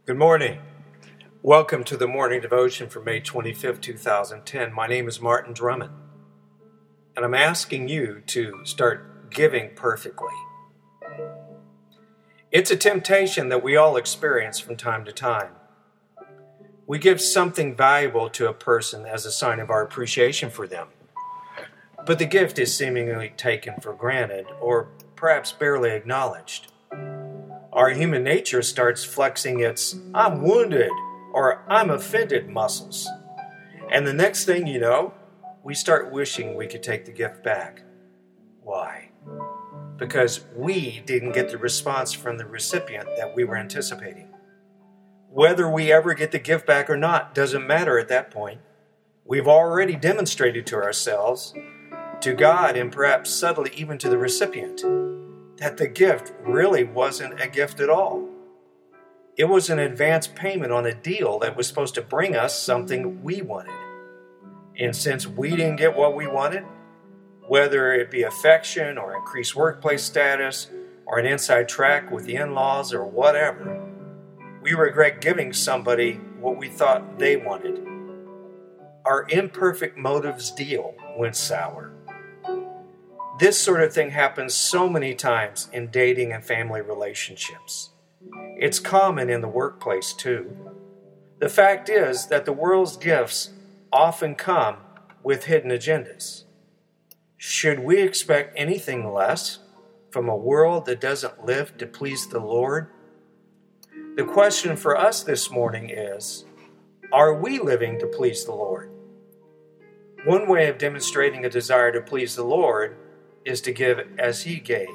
Good morning. Welcome to the morning devotion for May 25th, 2010. My name is Martin Drummond, and I'm asking you to start giving perfectly. It's a temptation that we all experience from time to time. We give something valuable to a person as a sign of our appreciation for them, but the gift is seemingly taken for granted or perhaps barely acknowledged. Our human nature starts flexing its "I'm wounded" or "I'm offended" muscles. And the next thing you know, we start wishing we could take the gift back. Why? Because we didn't get the response from the recipient that we were anticipating. Whether we ever get the gift back or not doesn't matter at that point. We've already demonstrated to ourselves, to God, and perhaps subtly even to the recipient, that the gift really wasn't a gift at all. It was an advance payment on a deal that was supposed to bring us something we wanted. And since we didn't get what we wanted, whether it be affection or increased workplace status or an inside track with the in-laws or whatever, we regret giving somebody what we thought they wanted. Our imperfect motives deal went sour. This sort of thing happens so many times in dating and family relationships. It's common in the workplace too. The fact is that the world's gifts often come with hidden agendas. Should we expect anything less from a world that doesn't live to please the Lord? The question for us this morning is, are we living to please the Lord? One way of demonstrating a desire to please the Lord is to give as He gave.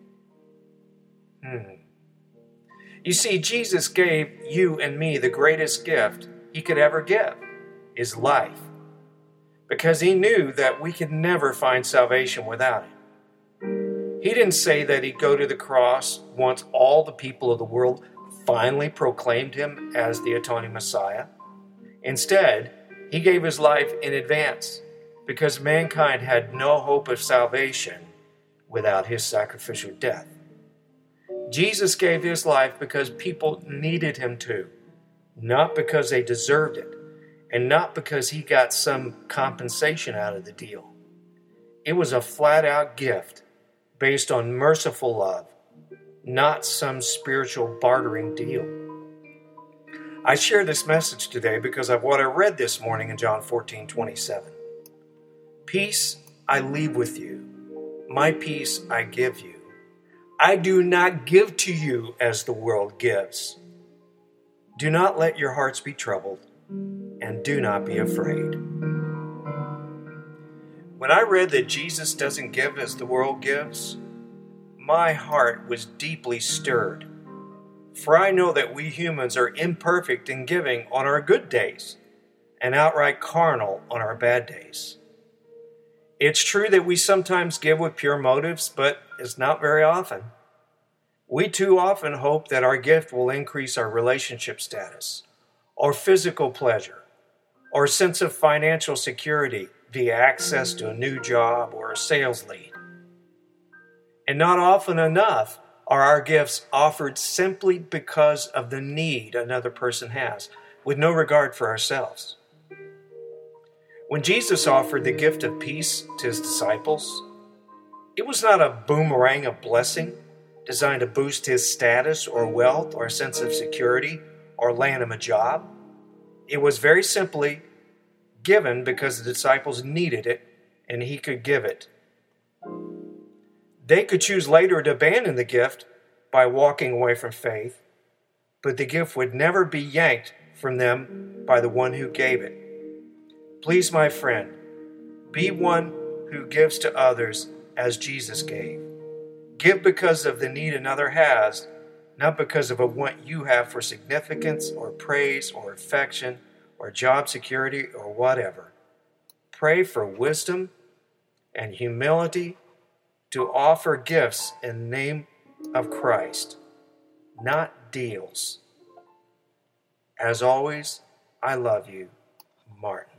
You see, Jesus gave you and me the greatest gift He could ever give, His life, because He knew that we could never find salvation without it. He didn't say that He'd go to the cross once all the people of the world finally proclaimed Him as the atoning Messiah. Instead, He gave His life in advance, because mankind had no hope of salvation without His sacrificial death. Jesus gave His life because people needed Him to, not because they deserved it, and not because He got some compensation out of the deal. It was a flat-out gift based on merciful love, not some spiritual bartering deal. I share this message today because of what I read this morning in John 14:27. Peace I leave with you. My peace I give you. I do not give to you as the world gives. Do not let your hearts be troubled, and do not be afraid. When I read that Jesus doesn't give as the world gives, my heart was deeply stirred. For I know that we humans are imperfect in giving on our good days, and outright carnal on our bad days. It's true that we sometimes give with pure motives, but it's not very often. We too often hope that our gift will increase our relationship status, or physical pleasure, or sense of financial security via access to a new job or a sales lead. And not often enough are our gifts offered simply because of the need another person has, with no regard for ourselves. When Jesus offered the gift of peace to His disciples, it was not a boomerang of blessing designed to boost His status or wealth or sense of security or land Him a job. It was very simply given because the disciples needed it and He could give it. They could choose later to abandon the gift by walking away from faith, but the gift would never be yanked from them by the one who gave it. Please, my friend, be one who gives to others as Jesus gave. Give because of the need another has, not because of a want you have for significance or praise or affection or job security or whatever. Pray for wisdom and humility to offer gifts in the name of Christ, not deals. As always, I love you, Martin.